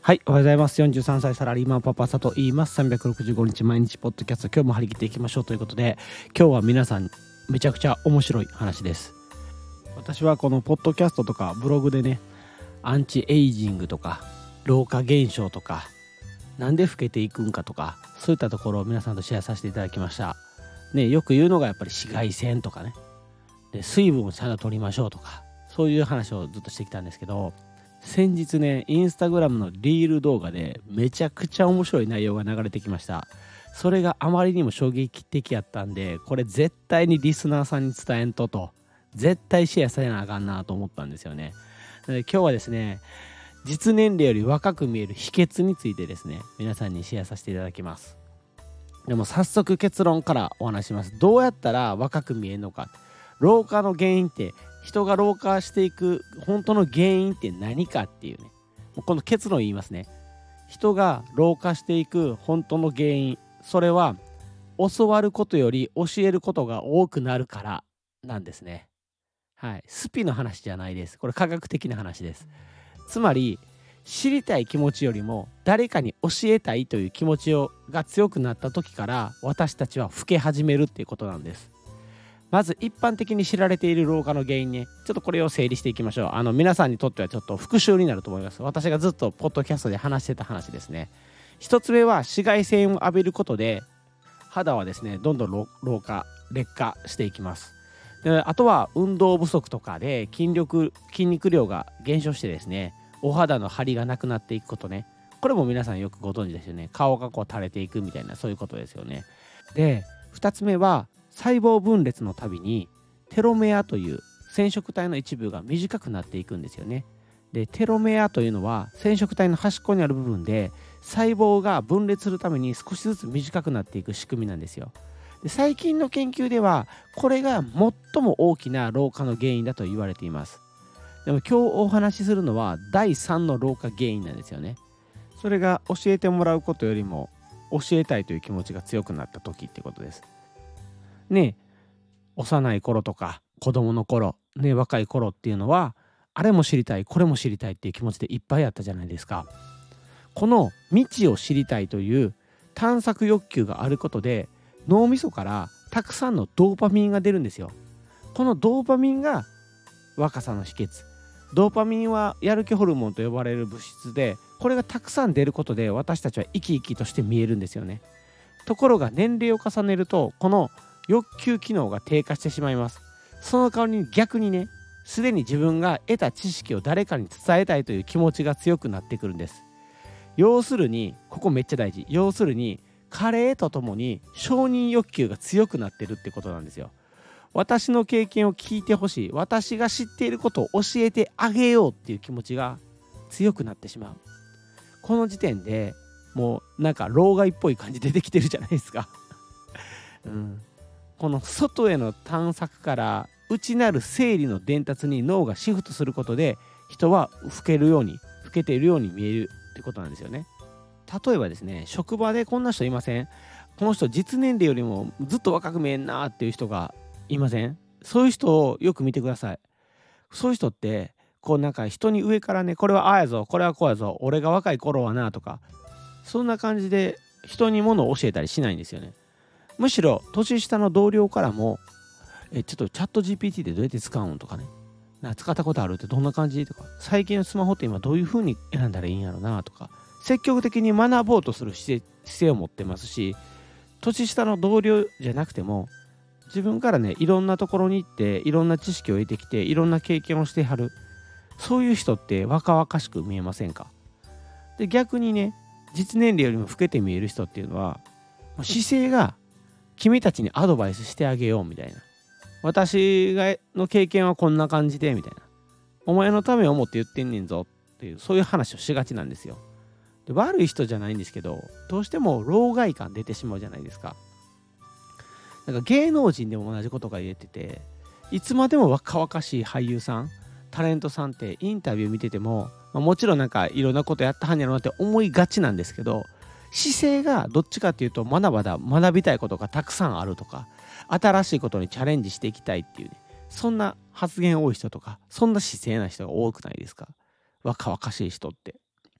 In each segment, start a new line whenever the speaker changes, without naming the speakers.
はい、おはようございます。43歳サラリーマンパパさと言います。365日毎日ポッドキャスト、今日も張り切っていきましょうということで、今日は皆さんめちゃくちゃ面白い話です。私はこのポッドキャストとかブログでね、アンチエイジングとか老化現象とか、なんで老けていくんかとか、そういったところを皆さんとシェアさせていただきました。ね、よく言うのがやっぱり紫外線とかね、で水分をちゃんと取りましょうとか、そういう話をずっとしてきたんですけど、先日ね、インスタグラムのリール動画でめちゃくちゃ面白い内容が流れてきました。それがあまりにも衝撃的やったんで、これ絶対にリスナーさんに伝えんと絶対シェアされなあかんなと思ったんですよね。なので今日はですね、実年齢より若く見える秘訣についてですね、皆さんにシェアさせていただきます。でも早速結論からお話します。どうやったら若く見えるのか。老化の原因って、人が老化していく本当の原因って何かっていうね、この結論言いますね。人が老化していく本当の原因、それは教わることより教えることが多くなるからなんですね。はい、スピの話じゃないです。これ科学的な話です。つまり知りたい気持ちよりも誰かに教えたいという気持ちが強くなった時から私たちは老け始めるっていうことなんです。まず一般的に知られている老化の原因ね、ちょっとこれを整理していきましょう。皆さんにとってはちょっと復習になると思います。私がずっとポッドキャストで話してた話ですね。一つ目は紫外線を浴びることで肌はですね、どんどん老化劣化していきます。で、あとは運動不足とかで筋肉量が減少してですね、お肌の張りがなくなっていくことね。これも皆さんよくご存知ですよね。顔がこう垂れていくみたいな、そういうことですよね。で、2つ目は細胞分裂のたびにテロメアという染色体の一部が短くなっていくんですよね。で、テロメアというのは染色体の端っこにある部分で細胞が分裂するために少しずつ短くなっていく仕組みなんですよ。で、最近の研究ではこれが最も大きな老化の原因だと言われています。でも今日お話しするのは第3の老化原因なんですよね。それが教えてもらうことよりも教えたいという気持ちが強くなった時ってことです。ね、幼い頃とか子供の頃、ね、若い頃っていうのはあれも知りたいこれも知りたいっていう気持ちでいっぱいあったじゃないですか。この未知を知りたいという探索欲求があることで脳みそからたくさんのドーパミンが出るんですよ。このドーパミンが若さの秘訣。ドーパミンはやる気ホルモンと呼ばれる物質で、これがたくさん出ることで私たちは生き生きとして見えるんですよね。ところが年齢を重ねるとこの欲求機能が低下してしまいます。その代わりに逆にね、すでに自分が得た知識を誰かに伝えたいという気持ちが強くなってくるんです。要するに、ここめっちゃ大事。要するに、加齢とともに承認欲求が強くなってるってことなんですよ。私の経験を聞いてほしい。私が知っていることを教えてあげようっていう気持ちが強くなってしまう。この時点でもうなんか老害っぽい感じ出てきてるじゃないですか。うん、この外への探索から内なる生理の伝達に脳がシフトすることで人は老けているように見えるってことなんですよね。例えばですね、職場でこんな人いません？この人実年齢よりもずっと若く見えんなっていう人がいません？そういう人をよく見てください。そういう人ってこうなんか人に上からね、これはああやぞ、これはこうやぞ、俺が若い頃はなとか、そんな感じで人に物を教えたりしないんですよね。むしろ年下の同僚からもちょっとチャット GPT でどうやって使うんとかね、使ったことあるってどんな感じとか、最近のスマホって今どういう風に選んだらいいんやろなとか、積極的に学ぼうとする姿勢を持ってますし、年下の同僚じゃなくても自分からね、いろんなところに行っていろんな知識を得てきていろんな経験をしてはる、そういう人って若々しく見えませんか？で、逆にね、実年齢よりも老けて見える人っていうのは姿勢が君たちにアドバイスしてあげようみたいな、私の経験はこんな感じでみたいな、お前のためを思って言ってんねんぞっていう、そういう話をしがちなんですよ。で、悪い人じゃないんですけど、どうしても老害感出てしまうじゃないですか。なんか芸能人でも同じことが言えてて、いつまでも若々しい俳優さん、タレントさんってインタビュー見てても、もちろんなんかいろんなことやったはんやろなって思いがちなんですけど、姿勢がどっちかっていうとまだまだ学びたいことがたくさんあるとか、新しいことにチャレンジしていきたいっていうね、そんな発言多い人とか、そんな姿勢な人が多くないですか？若々しい人って。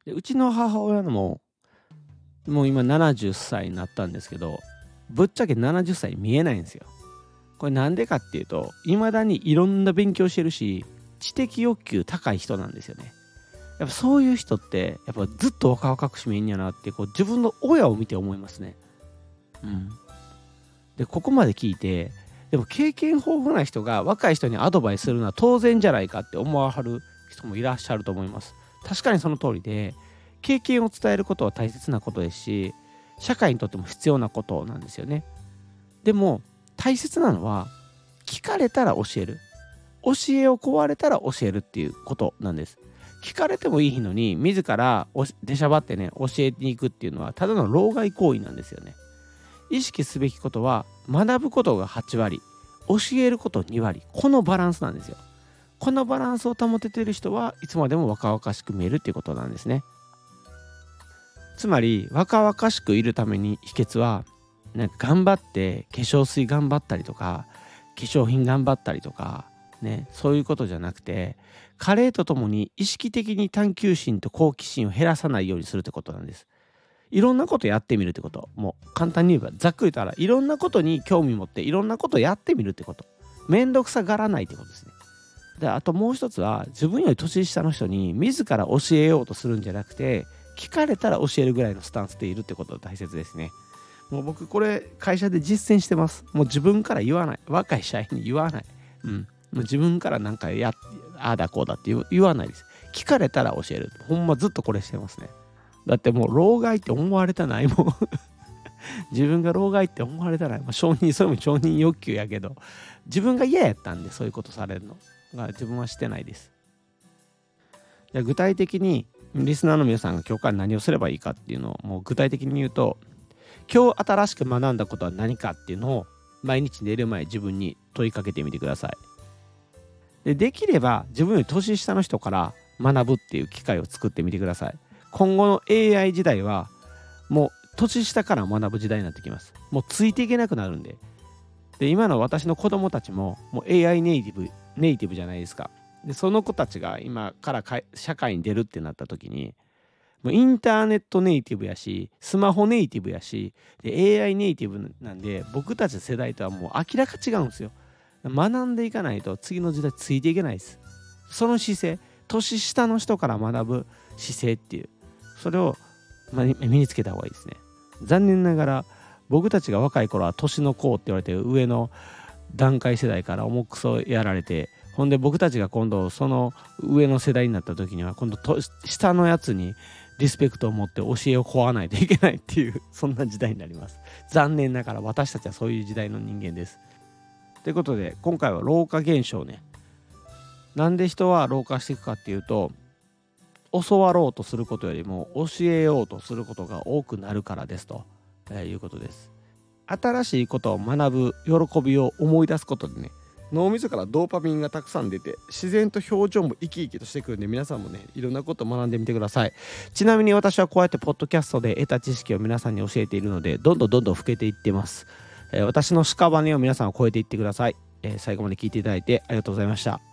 でうちの母親のもう今70歳になったんですけど、ぶっちゃけ70歳に見えないんですよ。これなんでかっていうと、未だにいろんな勉強してるし、知的欲求高い人なんですよね。やっぱそういう人ってやっぱずっと若々しく見えんやなって、こう自分の親を見て思いますね。でここまで聞いて、でも経験豊富な人が若い人にアドバイスするのは当然じゃないかって思わはる人もいらっしゃると思います。確かにその通りで、経験を伝えることは大切なことですし、社会にとっても必要なことなんですよね。でも大切なのは、聞かれたら教える、教えを請われたら教えるっていうことなんです。聞かれてもいいのに自ら出しゃばってね教えに行くっていうのはただの老害行為なんですよね。意識すべきことは、学ぶことが8割、教えること2割、このバランスなんですよ。このバランスを保てている人はいつまでも若々しく見えるっていうことなんですね。つまり若々しくいるために秘訣は、なんか頑張って化粧水頑張ったりとか、化粧品頑張ったりとかね、そういうことじゃなくて、加齢とともに意識的に探求心と好奇心を減らさないようにするってことなんです。いろんなことやってみるってこと。もう簡単に言えば、ざっくり言ったらいろんなことに興味持っていろんなことやってみるってこと。めんどくさがらないってことですね。であともう一つは、自分より年下の人に自ら教えようとするんじゃなくて、聞かれたら教えるぐらいのスタンスでいるってことが大切ですね。もう僕これ会社で実践してます。もう自分から言わない。若い社員に言わない。もう自分からなんかああだこうだって言わないです。聞かれたら教える。ほんまずっとこれしてますね。だってもう老害って思われたないもん。自分が老害って思われたない。それも承認欲求やけど、自分が嫌やったんでそういうことされるのが自分はしてないです。じゃあ具体的にリスナーの皆さんが今日から何をすればいいかっていうのをもう具体的に言うと、今日新しく学んだことは何かっていうのを毎日寝る前自分に問いかけてみてください。できれば自分より年下の人から学ぶっていう機会を作ってみてください。今後の AI 時代はもう年下から学ぶ時代になってきます。もうついていけなくなるんで。今の私の子供たちももう AI ネイティブじゃないですか。でその子たちが今から社会に出るってなった時に、もうインターネットネイティブやし、スマホネイティブやし、で AI ネイティブなんで、僕たちの世代とはもう明らか違うんですよ。学んでいかないと次の時代ついていけないです。その姿勢、年下の人から学ぶ姿勢っていう、それを身につけた方がいいですね。残念ながら僕たちが若い頃は年の功って言われて上の段階世代から重くそやられて、ほんで僕たちが今度その上の世代になった時には今度下のやつにリスペクトを持って教えを請わないといけないっていう、そんな時代になります。残念ながら私たちはそういう時代の人間です。ということで今回は老化現象ね。なんで人は老化していくかっていうと、教わろうとすることよりも教えようとすることが多くなるからですと、いうことです。新しいことを学ぶ喜びを思い出すことでね、脳みそからドーパミンがたくさん出て、自然と表情も生き生きとしてくるんで、皆さんもねいろんなことを学んでみてください。ちなみに私はこうやってポッドキャストで得た知識を皆さんに教えているので、どんどん老けていってます。私の屍を皆さんを超えていってください。最後まで聞いていただいてありがとうございました。